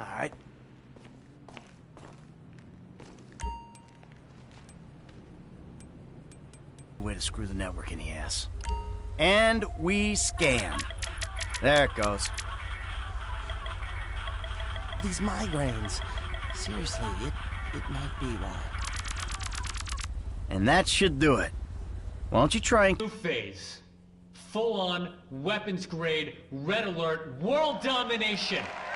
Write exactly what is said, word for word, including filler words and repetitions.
All right. Way to screw the network in the ass. And we scan. There it goes. These migraines. Seriously, it, it might be why. And that should do it. Why don't you try and... New phase. Full-on, weapons-grade, red alert, world domination.